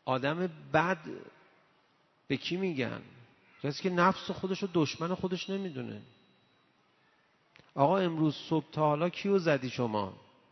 آدم بد به کی میگن؟ کسی که نفس خودش رو دشمن خودش نمیدونه. آقا امروز صبح تا حالا کیو زدی شما؟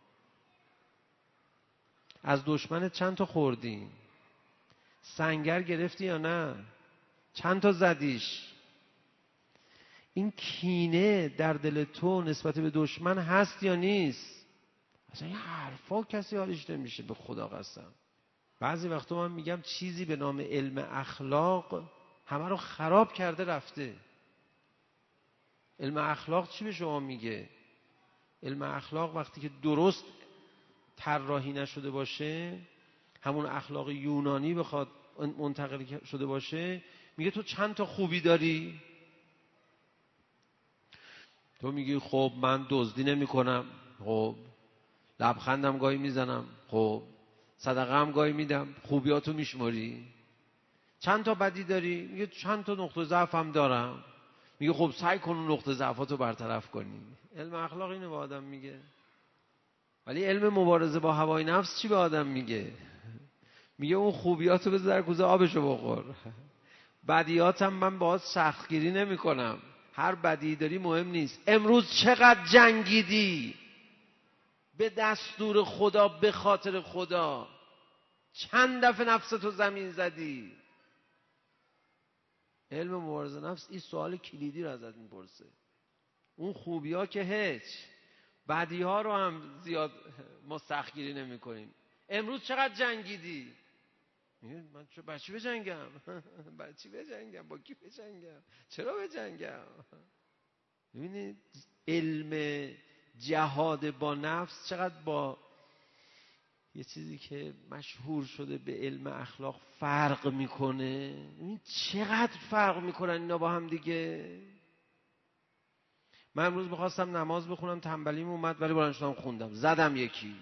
از دشمن چند تا خوردی؟ سنگر گرفتی یا نه؟ چند تا زدیش؟ این کینه در دل تو نسبت به دشمن هست یا نیست؟ اصلا این حرفا کسی حالش نمیشه، به خدا قسم. بعضی وقتا من میگم چیزی به نام علم اخلاق همه رو خراب کرده رفته. علم اخلاق چی به شما میگه؟ علم اخلاق وقتی که درست طراحی نشده باشه، همون اخلاق یونانی بخواد منتقل شده باشه، میگه تو چند تا خوبی داری؟ تو میگی خب من دزدی نمی کنم، خب لبخندم گاهی میزنم، خب صدقه هم گاهی میدم، خوبیاتو میشماری. چند تا بدی داری؟ میگه چند تا نقطه ضعف هم دارم. میگه خب سعی کن اون نقطه ضعفاتو برطرف کنی. علم اخلاق اینو به آدم میگه. ولی علم مبارزه با هوای نفس چی به آدم میگه؟ میگه اون خوبیاتو بذار در کوزه آبشو بخور، بدیاتم من باهات سختگیری نمی کنم، هر بدی داری مهم نیست. امروز چقدر جنگیدی به دستور خدا، به خاطر خدا؟ چند دفعه نفستو زمین زدی؟ علم مبارزه نفس این سوال کلیدی رو ازت میپرسه. اون خوبی ها که هیچ، بدی ها رو هم زیاد ما سختگیری نمی کنیم. امروز چقدر جنگیدی؟ من برای چی بجنگم؟ برای چی بجنگم؟ با کی بجنگم؟ چرا بجنگم؟ ببینید علم جهاد با نفس چقدر با یه چیزی که مشهور شده به علم اخلاق فرق میکنه. ببینید چقدر فرق میکنن اینا با هم دیگه. من امروز میخواستم نماز بخونم، تنبلیم اومد، ولی بلند شدم خوندم، زدم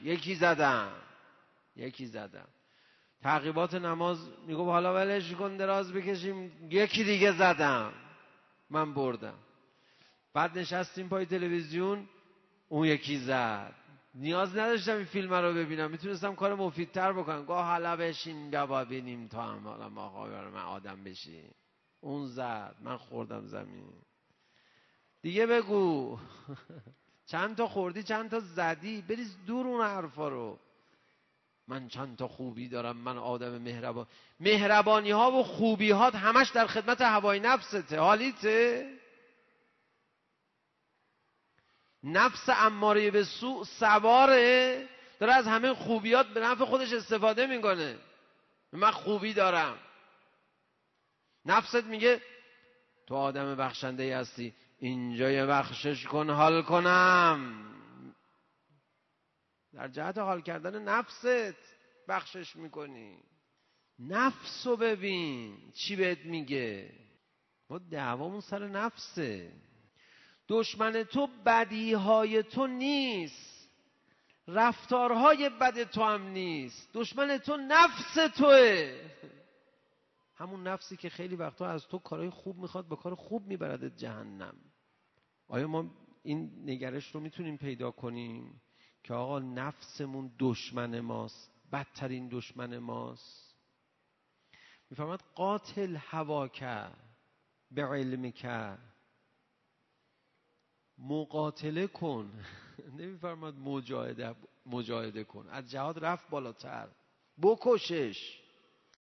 یکی زدم. تعقیبات نماز میگو حالا ولش کن دراز بکشیم، یکی دیگه زدم، من بردم. بعد نشستیم پای تلویزیون، اون یکی زد. نیاز نداشتم این فیلم رو ببینم، میتونستم کار مفیدتر بکنم. گاه حالا بشین بیا ببینیم تا هم حالا ما من آدم بشی. اون زد، من خوردم زمین. دیگه بگو چند تا خوردی، چند تا زدی، بریز دور اون حرفا رو. من چند تا خوبی دارم، من آدم مهربان. مهربانی ها و خوبی ها همش در خدمت هوای نفسته، حالیته. نفس اماره به سوء سواره، داره از همه خوبیات به نفع خودش استفاده میکنه. من خوبی دارم. نفست میگه تو آدم بخشنده ای هستی، اینجا یه بخشش کن حال کنم. در جهت حال کردن نفست بخشش میکنی. نفسو ببین چی بهت میگه. ما دعوامون سر نفسه. دشمن تو بدیهای تو نیست، رفتارهای بد تو هم نیست. دشمن تو نفس توه. همون نفسی که خیلی وقتا از تو کارهای خوب میخواد، با کار خوب میبردت جهنم. آیا ما این نگرش رو میتونیم پیدا کنیم که آقا نفسمون دشمن ماست، بدترین دشمن ماست؟ میفهمد قاتل هواک به علمک، مقاتله کن. نمیفرماد مجاهده کن. از جهاد رفت بالاتر، بکشش.